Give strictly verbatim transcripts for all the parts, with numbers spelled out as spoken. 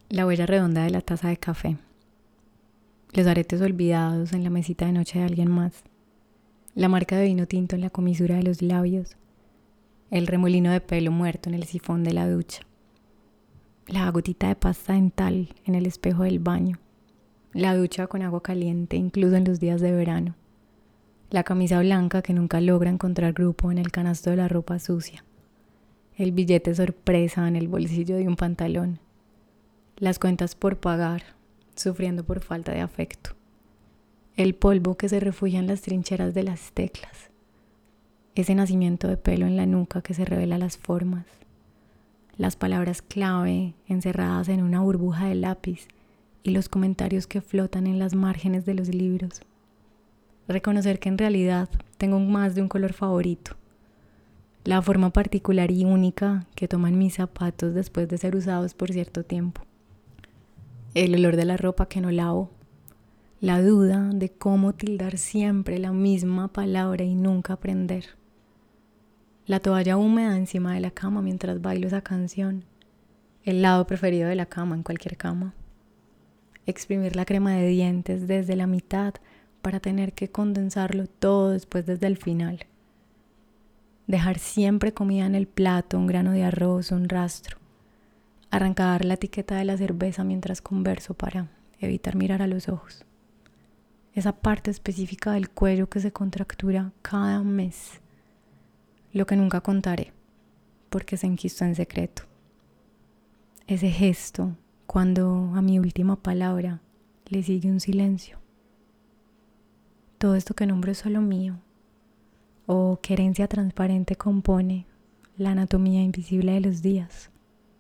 La huella redonda de la taza de café. Los aretes olvidados en la mesita de noche de alguien más. La marca de vino tinto en la comisura de los labios. El remolino de pelo muerto en el sifón de la ducha. La gotita de pasta dental en el espejo del baño. La ducha con agua caliente incluso en los días de verano. La camisa blanca que nunca logra encontrar grupo en el canasto de la ropa sucia. El billete sorpresa en el bolsillo de un pantalón. Las cuentas por pagar, sufriendo por falta de afecto. El polvo que se refugia en las trincheras de las teclas. Ese nacimiento de pelo en la nuca que se revela las formas. Las palabras clave encerradas en una burbuja de lápiz y los comentarios que flotan en las márgenes de los libros. Reconocer que en realidad tengo más de un color favorito. La forma particular y única que toman mis zapatos después de ser usados por cierto tiempo. El olor de la ropa que no lavo. La duda de cómo tildar siempre la misma palabra y nunca aprender. La toalla húmeda encima de la cama mientras bailo esa canción. El lado preferido de la cama en cualquier cama. Exprimir la crema de dientes desde la mitad para tener que condensarlo todo después desde el final. Dejar siempre comida en el plato, un grano de arroz, un rastro. Arrancar la etiqueta de la cerveza mientras converso para evitar mirar a los ojos. Esa parte específica del cuello que se contractura cada mes. Lo que nunca contaré, porque se enquistó en secreto. Ese gesto cuando a mi última palabra le sigue un silencio. Todo esto que nombro es solo mío, o que herencia transparente compone la anatomía invisible de los días.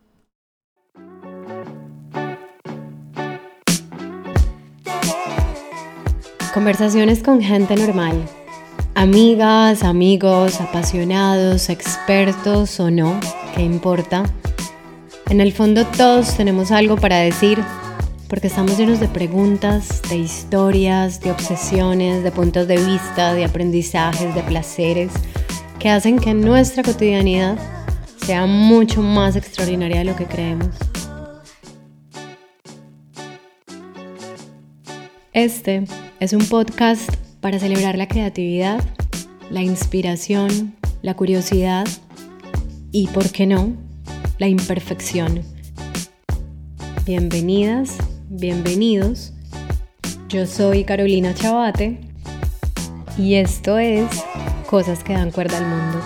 Conversaciones con gente normal, amigas, amigos, apasionados, expertos o no, ¿qué importa? En el fondo todos tenemos algo para decir, porque estamos llenos de preguntas, de historias, de obsesiones, de puntos de vista, de aprendizajes, de placeres, que hacen que nuestra cotidianidad sea mucho más extraordinaria de lo que creemos. Este es un podcast para celebrar la creatividad, la inspiración, la curiosidad y, ¿por qué no?, la imperfección. Bienvenidas, bienvenidos. Yo soy Carolina Chabate y esto es Cosas que dan cuerda al mundo.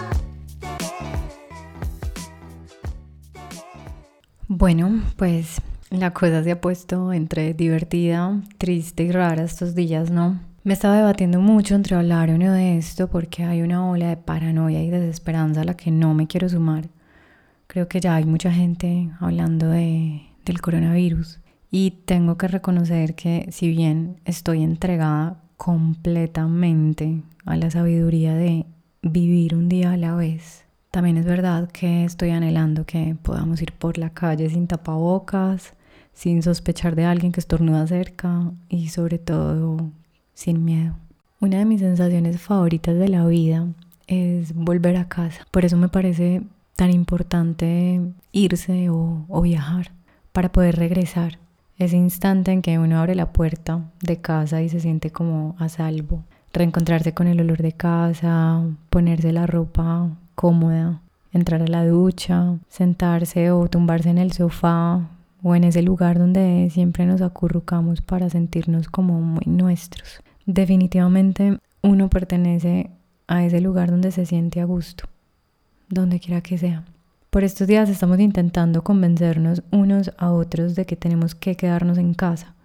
Bueno, pues la cosa se ha puesto entre divertida, triste y rara estos días, ¿no? Me estaba debatiendo mucho entre hablar o no de esto porque hay una ola de paranoia y desesperanza a la que no me quiero sumar. Creo que ya hay mucha gente hablando de, del coronavirus y tengo que reconocer que si bien estoy entregada completamente a la sabiduría de vivir un día a la vez, también es verdad que estoy anhelando que podamos ir por la calle sin tapabocas, sin sospechar de alguien que estornuda cerca y sobre todo sin miedo. Una de mis sensaciones favoritas de la vida es volver a casa. Por eso me parece tan importante irse o, o viajar para poder regresar. Ese instante en que uno abre la puerta de casa y se siente como a salvo. Reencontrarse con el olor de casa, ponerse la ropa cómoda, entrar a la ducha, sentarse o tumbarse en el sofá o en ese lugar donde siempre nos acurrucamos para sentirnos como muy nuestros. Definitivamente uno pertenece a ese lugar donde se siente a gusto, donde quiera que sea. Por estos días estamos intentando convencernos unos a otros de que tenemos que quedarnos en casa,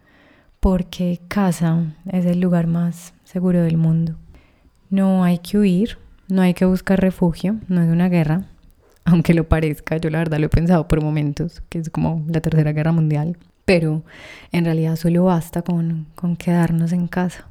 porque casa es el lugar más seguro del mundo. No hay que huir, no hay que buscar refugio, no es una guerra, aunque lo parezca. Yo la verdad lo he pensado por momentos, que es como la tercera guerra mundial, pero en realidad solo basta con, con quedarnos en casa.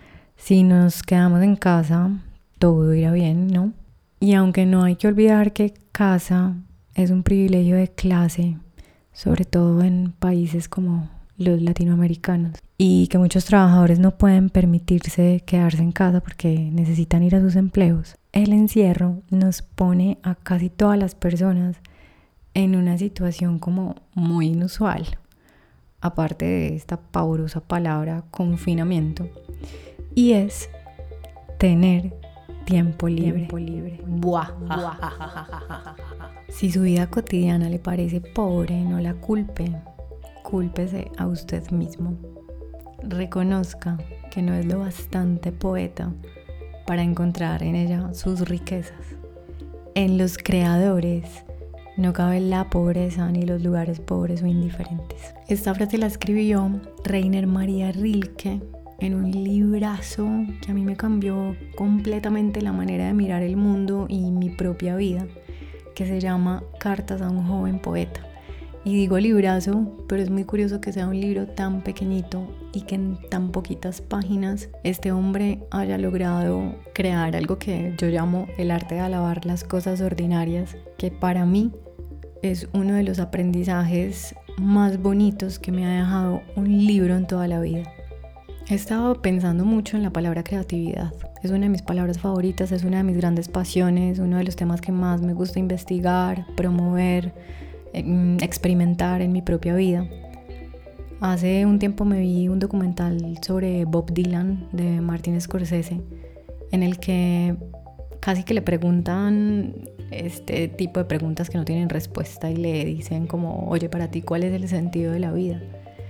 Si nos quedamos en casa, todo irá bien, ¿no? Y aunque no hay que olvidar que casa es un privilegio de clase, sobre todo en países como los latinoamericanos, y que muchos trabajadores no pueden permitirse quedarse en casa porque necesitan ir a sus empleos, el encierro nos pone a casi todas las personas en una situación como muy inusual, aparte de esta pavorosa palabra confinamiento, y es tener tiempo libre. Tiempo libre. Buah. Buah. Si su vida cotidiana le parece pobre, no la culpe, cúlpese a usted mismo. Reconozca que no es lo bastante poeta para encontrar en ella sus riquezas. En los creadores no cabe la pobreza ni los lugares pobres o indiferentes. Esta frase la escribió Rainer Maria Rilke en un librazo que a mí me cambió completamente la manera de mirar el mundo y mi propia vida, que se llama Cartas a un joven poeta. Y digo librazo, pero es muy curioso que sea un libro tan pequeñito y que en tan poquitas páginas este hombre haya logrado crear algo que yo llamo el arte de alabar las cosas ordinarias, que para mí es uno de los aprendizajes más bonitos que me ha dejado un libro en toda la vida. He estado pensando mucho en la palabra creatividad. Es una de mis palabras favoritas, es una de mis grandes pasiones, uno de los temas que más me gusta investigar, promover, experimentar en mi propia vida. Hace un tiempo me vi un documental sobre Bob Dylan de Martin Scorsese, en el que casi que le preguntan este tipo de preguntas que no tienen respuesta y le dicen como, oye, para ti, ¿cuál es el sentido de la vida?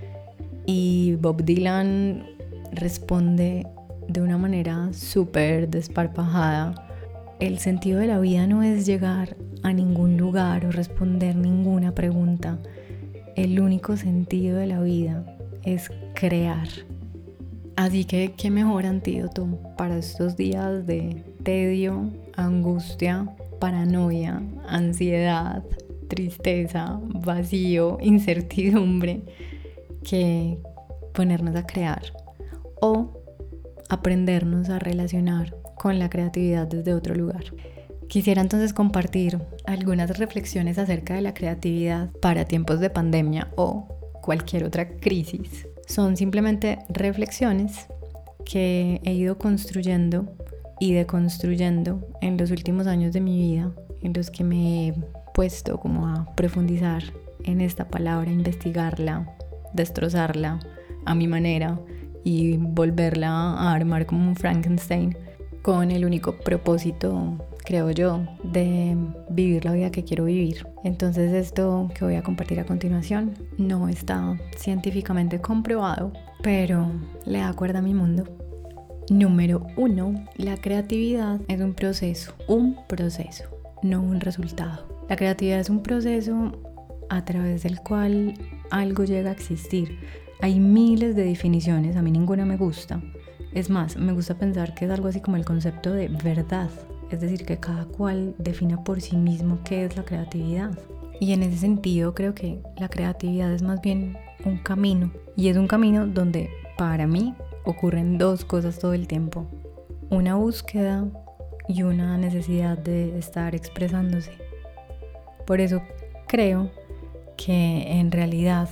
Y Bob Dylan responde de una manera súper desparpajada: el sentido de la vida no es llegar a ningún lugar o responder ninguna pregunta. El único sentido de la vida es crear. Así que, ¿qué mejor antídoto para estos días de tedio, angustia, paranoia, ansiedad, tristeza, vacío, incertidumbre, que ponernos a crear o aprendernos a relacionar con la creatividad desde otro lugar? Quisiera entonces compartir algunas reflexiones acerca de la creatividad para tiempos de pandemia o cualquier otra crisis. Son simplemente reflexiones que he ido construyendo y deconstruyendo en los últimos años de mi vida, en los que me he puesto como a profundizar en esta palabra, investigarla, destrozarla a mi manera y volverla a armar como un Frankenstein, con el único propósito, creo yo, de vivir la vida que quiero vivir. Entonces, esto que voy a compartir a continuación no está científicamente comprobado, pero le da cuerda a mi mundo. Número uno, la creatividad es un proceso, un proceso, no un resultado. La creatividad es un proceso a través del cual algo llega a existir. Hay miles de definiciones, a mí ninguna me gusta. Es más, me gusta pensar que es algo así como el concepto de verdad, es decir, que cada cual defina por sí mismo qué es la creatividad. Y en ese sentido creo que la creatividad es más bien un camino, y es un camino donde para mí ocurren dos cosas todo el tiempo: una búsqueda y una necesidad de estar expresándose. Por eso creo que en realidad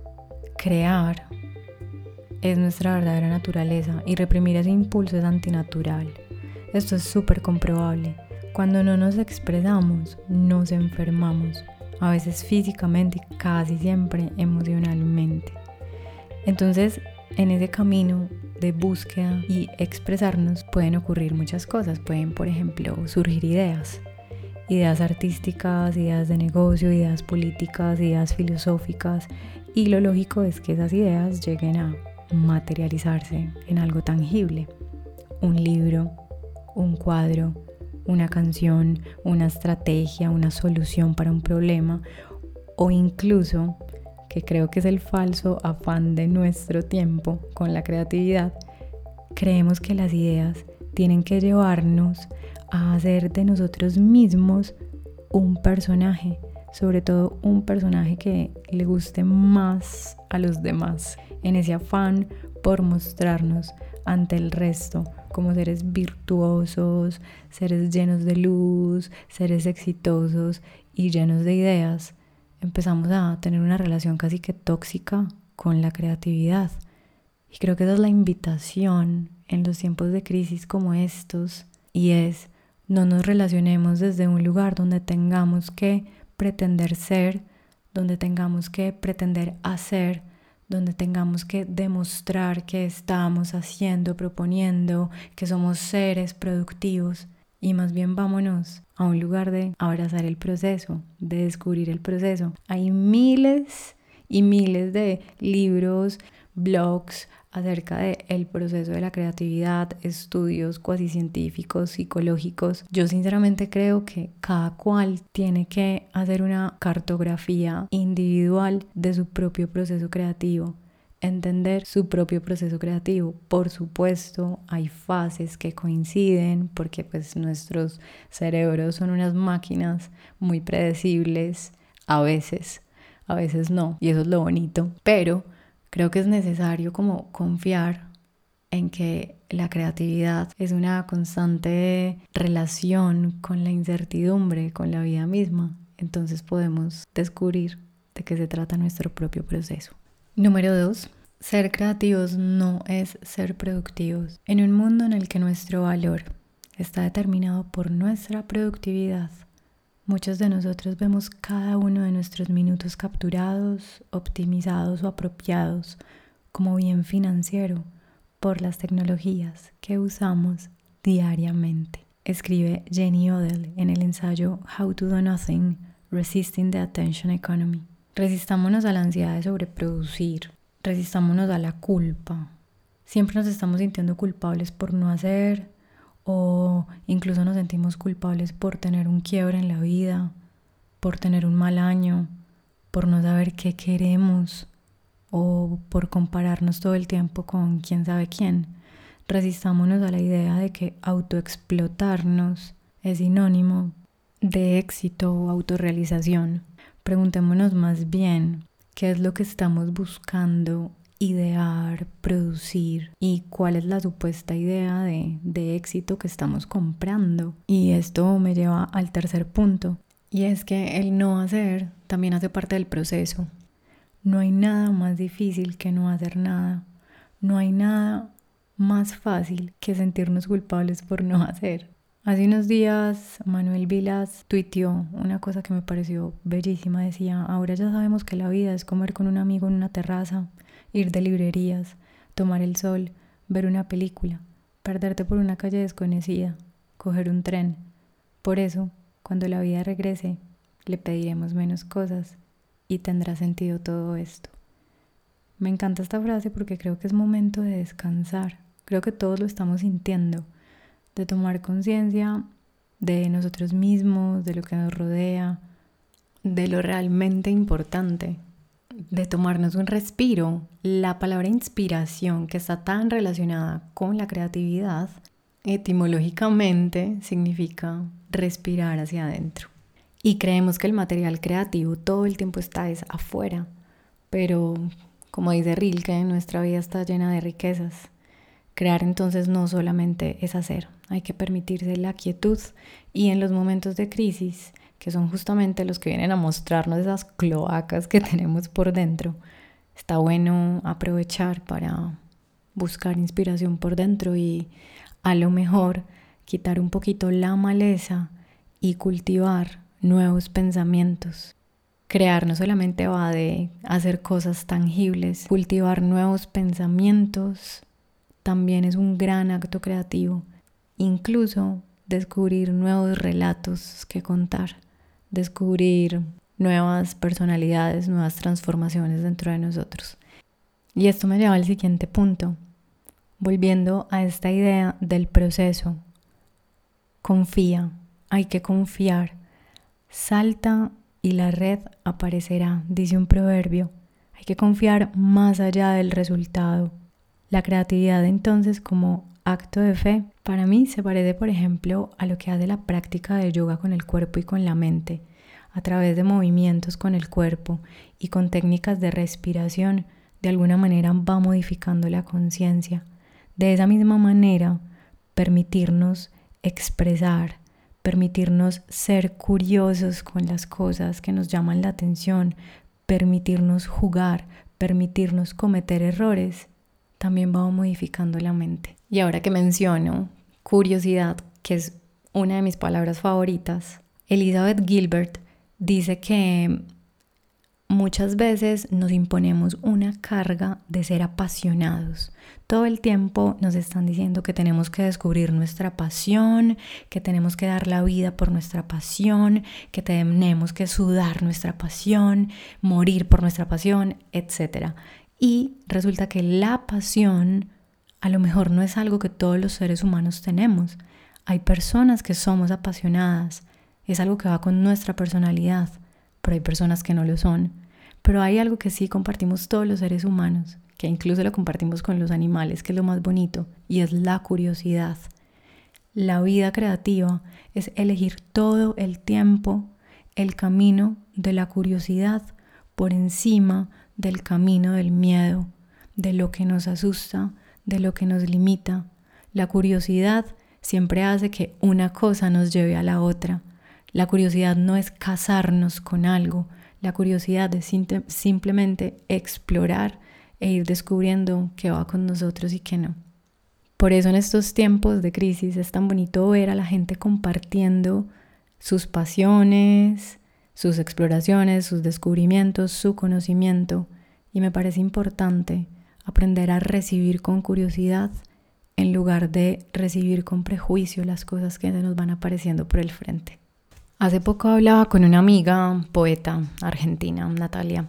crear es nuestra verdadera naturaleza y reprimir ese impulso es antinatural. Esto es súper comprobable. Cuando no nos expresamos, nos enfermamos, a veces físicamente y casi siempre emocionalmente. Entonces, en ese camino de búsqueda y expresarnos pueden ocurrir muchas cosas. Pueden, por ejemplo, surgir ideas, ideas artísticas, ideas de negocio, ideas políticas, ideas filosóficas, y lo lógico es que esas ideas lleguen a materializarse en algo tangible: un libro, un cuadro, una canción, una estrategia, una solución para un problema, o incluso, que creo que es el falso afán de nuestro tiempo con la creatividad, creemos que las ideas tienen que llevarnos a hacer de nosotros mismos un personaje, sobre todo un personaje que le guste más a los demás, en ese afán por mostrarnos ante el resto como seres virtuosos, seres llenos de luz, seres exitosos y llenos de ideas. Empezamos a tener una relación casi que tóxica con la creatividad. Y creo que esa es la invitación en los tiempos de crisis como estos, y es: no nos relacionemos desde un lugar donde tengamos que pretender ser, donde tengamos que pretender hacer, donde tengamos que demostrar que estamos haciendo, proponiendo, que somos seres productivos. Y más bien vámonos a un lugar de abrazar el proceso, de descubrir el proceso. Hay miles y miles de libros, blogs acerca del proceso de la creatividad, estudios cuasi científicos, psicológicos. Yo sinceramente creo que cada cual tiene que hacer una cartografía individual de su propio proceso creativo, entender su propio proceso creativo. Por supuesto, hay fases que coinciden porque pues nuestros cerebros son unas máquinas muy predecibles, a veces, a veces no, y eso es lo bonito, pero creo que es necesario como confiar en que la creatividad es una constante relación con la incertidumbre, con la vida misma. Entonces podemos descubrir de qué se trata nuestro propio proceso. Número dos. Ser creativos no es ser productivos. En un mundo en el que nuestro valor está determinado por nuestra productividad, muchos de nosotros vemos cada uno de nuestros minutos capturados, optimizados o apropiados como bien financiero por las tecnologías que usamos diariamente. Escribe Jenny Odell en el ensayo How to Do Nothing, Resisting the Attention Economy. Resistámonos a la ansiedad de sobreproducir, resistámonos a la culpa. Siempre nos estamos sintiendo culpables por no hacer, o incluso nos sentimos culpables por tener un quiebre en la vida, por tener un mal año, por no saber qué queremos o por compararnos todo el tiempo con quién sabe quién. Resistámonos a la idea de que autoexplotarnos es sinónimo de éxito o autorrealización. Preguntémonos más bien qué es lo que estamos buscando idear, producir y cuál es la supuesta idea de, de éxito que estamos comprando. Y esto me lleva al tercer punto, y es que el no hacer también hace parte del proceso. No hay nada más difícil que no hacer nada. No hay nada más fácil que sentirnos culpables por no hacer. Hace unos días Manuel Vilas tuiteó una cosa que me pareció bellísima. Decía: ahora ya sabemos que la vida es comer con un amigo en una terraza, ir de librerías, tomar el sol, ver una película, perderte por una calle desconocida, coger un tren. Por eso, cuando la vida regrese, le pediremos menos cosas y tendrá sentido todo esto. Me encanta esta frase porque creo que es momento de descansar. Creo que todos lo estamos sintiendo, de tomar conciencia de nosotros mismos, de lo que nos rodea, de lo realmente importante, de tomarnos un respiro. La palabra inspiración, que está tan relacionada con la creatividad, etimológicamente significa respirar hacia adentro. Y creemos que el material creativo todo el tiempo está es afuera, pero como dice Rilke, nuestra vida está llena de riquezas. Crear entonces no solamente es hacer, hay que permitirse la quietud, y en los momentos de crisis, que son justamente los que vienen a mostrarnos esas cloacas que tenemos por dentro, está bueno aprovechar para buscar inspiración por dentro y a lo mejor quitar un poquito la maleza y cultivar nuevos pensamientos. Crear no solamente va de hacer cosas tangibles, cultivar nuevos pensamientos también es un gran acto creativo. Incluso descubrir nuevos relatos que contar, descubrir nuevas personalidades, nuevas transformaciones dentro de nosotros. Y esto me lleva al siguiente punto, volviendo a esta idea del proceso. Confía, hay que confiar. Salta y la red aparecerá, dice un proverbio. Hay que confiar más allá del resultado. La creatividad entonces como acto de fe, para mí se parece por ejemplo a lo que hace la práctica de yoga con el cuerpo y con la mente. A través de movimientos con el cuerpo y con técnicas de respiración, de alguna manera va modificando la conciencia. De esa misma manera, permitirnos expresar, permitirnos ser curiosos con las cosas que nos llaman la atención, permitirnos jugar, permitirnos cometer errores, también va modificando la mente. Y ahora que menciono curiosidad, que es una de mis palabras favoritas, Elizabeth Gilbert dice que muchas veces nos imponemos una carga de ser apasionados. Todo el tiempo nos están diciendo que tenemos que descubrir nuestra pasión, que tenemos que dar la vida por nuestra pasión, que tenemos que sudar nuestra pasión, morir por nuestra pasión, etcétera. Y resulta que la pasión a lo mejor no es algo que todos los seres humanos tenemos. Hay personas que somos apasionadas, es algo que va con nuestra personalidad, pero hay personas que no lo son. Pero hay algo que sí compartimos todos los seres humanos, que incluso lo compartimos con los animales, que es lo más bonito, y es la curiosidad. La vida creativa es elegir todo el tiempo el camino de la curiosidad por encima del camino del miedo, de lo que nos asusta, de lo que nos limita. La curiosidad siempre hace que una cosa nos lleve a la otra. La curiosidad no es casarnos con algo. La curiosidad es sim- simplemente explorar e ir descubriendo qué va con nosotros y qué no. Por eso en estos tiempos de crisis es tan bonito ver a la gente compartiendo sus pasiones, sus exploraciones, sus descubrimientos, su conocimiento. Y me parece importante aprender a recibir con curiosidad en lugar de recibir con prejuicio las cosas que se nos van apareciendo por el frente. Hace poco hablaba con una amiga poeta argentina, Natalia,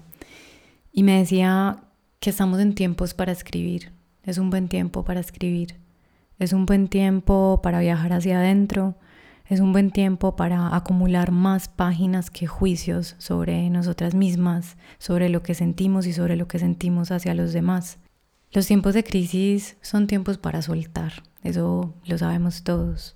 y me decía que estamos en tiempos para escribir. Es un buen tiempo para escribir. Es un buen tiempo para viajar hacia adentro. Es un buen tiempo para acumular más páginas que juicios sobre nosotras mismas, sobre lo que sentimos y sobre lo que sentimos hacia los demás. Los tiempos de crisis son tiempos para soltar. Eso lo sabemos todos.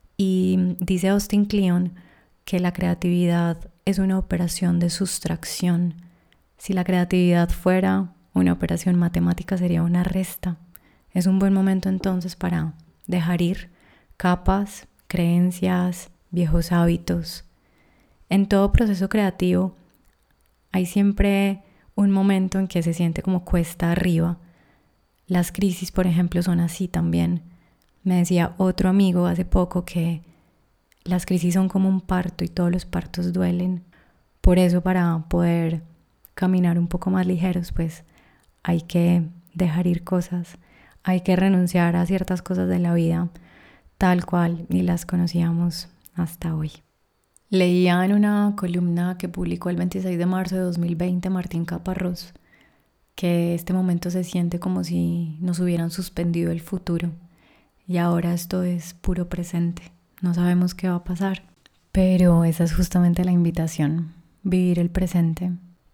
Y dice Austin Kleon que la creatividad es una operación de sustracción. Si la creatividad fuera una operación matemática, sería una resta. Es un buen momento entonces para dejar ir capas, creencias, viejos hábitos. En todo proceso creativo hay siempre un momento en que se siente como cuesta arriba. Las crisis, por ejemplo, son así también. Me decía otro amigo hace poco que las crisis son como un parto y todos los partos duelen. Por eso, para poder caminar un poco más ligeros, pues hay que dejar ir cosas, hay que renunciar a ciertas cosas de la vida tal cual y las conocíamos hasta hoy. Leía en una columna que publicó el veintiséis de marzo de dos mil veinte Martín Caparrós que este momento se siente como si nos hubieran suspendido el futuro y ahora esto es puro presente. No sabemos qué va a pasar, pero esa es justamente la invitación, vivir el presente.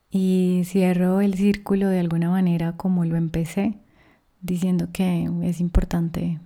Y cierro el círculo de alguna manera como lo empecé, diciendo que es importante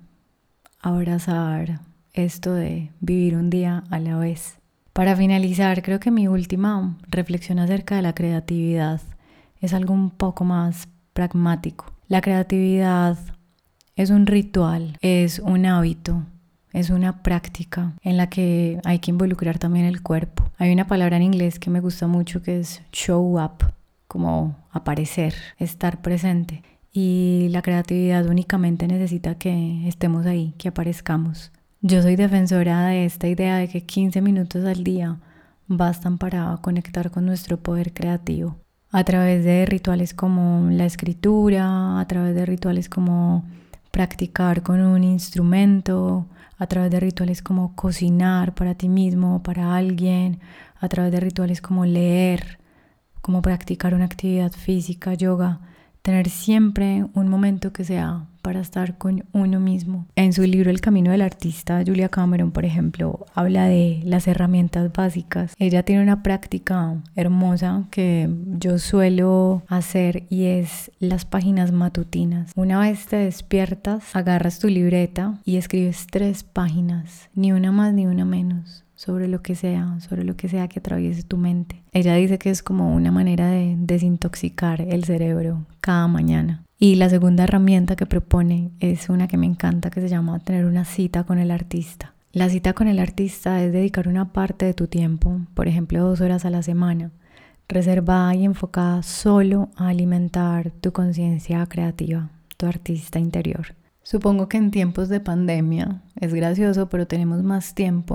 abrazar esto de vivir un día a la vez. Para finalizar, creo que mi última reflexión acerca de la creatividad es algo un poco más pragmático. La creatividad es un ritual, es un hábito, es una práctica en la que hay que involucrar también el cuerpo. Hay una palabra en inglés que me gusta mucho que es show up, como aparecer, estar presente. Y la creatividad únicamente necesita que estemos ahí, que aparezcamos. Yo soy defensora de esta idea de que quince minutos al día bastan para conectar con nuestro poder creativo. A través de rituales como la escritura, a través de rituales como practicar con un instrumento, a través de rituales como cocinar para ti mismo o para alguien, a través de rituales como leer, como practicar una actividad física, yoga, tener siempre un momento que sea para estar con uno mismo. En su libro El Camino del Artista, Julia Cameron, por ejemplo, habla de las herramientas básicas. Ella tiene una práctica hermosa que yo suelo hacer y es las páginas matutinas. Una vez te despiertas, agarras tu libreta y escribes tres páginas, ni una más ni una menos, sobre lo que sea, sobre lo que sea que atraviese tu mente. Ella dice que es como una manera de desintoxicar el cerebro cada mañana. Y la segunda herramienta que propone es una que me encanta, que se llama tener una cita con el artista. La cita con el artista es dedicar una parte de tu tiempo, por ejemplo dos horas a la semana, reservada y enfocada solo a alimentar tu conciencia creativa, tu artista interior. Supongo que en tiempos de pandemia es gracioso, pero tenemos más tiempo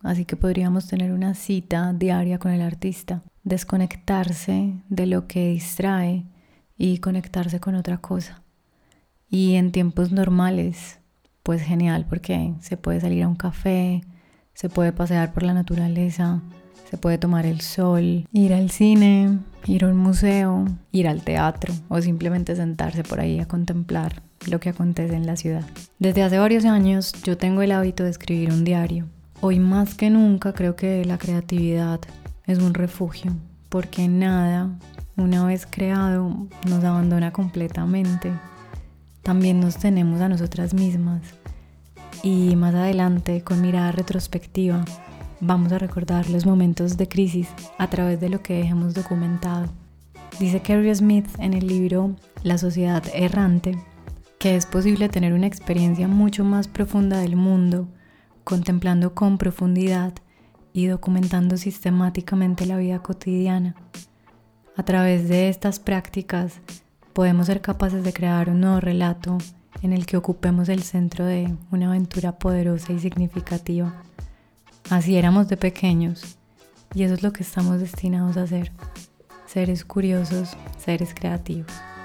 así que podríamos tener una cita diaria con el artista, desconectarse de lo que distrae y conectarse con otra cosa. Y en tiempos normales, pues genial, porque se puede salir a un café, se puede pasear por la naturaleza, se puede tomar el sol, ir al cine, ir a un museo, ir al teatro o simplemente sentarse por ahí a contemplar lo que acontece en la ciudad. Desde hace varios años yo tengo el hábito de escribir un diario. Hoy más que nunca creo que la creatividad es un refugio, porque nada, una vez creado, nos abandona completamente. También nos tenemos a nosotras mismas y más adelante, con mirada retrospectiva, vamos a recordar los momentos de crisis a través de lo que dejemos documentado. Dice Carrie Smith en el libro La sociedad errante que es posible tener una experiencia mucho más profunda del mundo, contemplando con profundidad y documentando sistemáticamente la vida cotidiana. A través de estas prácticas podemos ser capaces de crear un nuevo relato en el que ocupemos el centro de una aventura poderosa y significativa. Así éramos de pequeños y eso es lo que estamos destinados a ser, seres curiosos, seres creativos.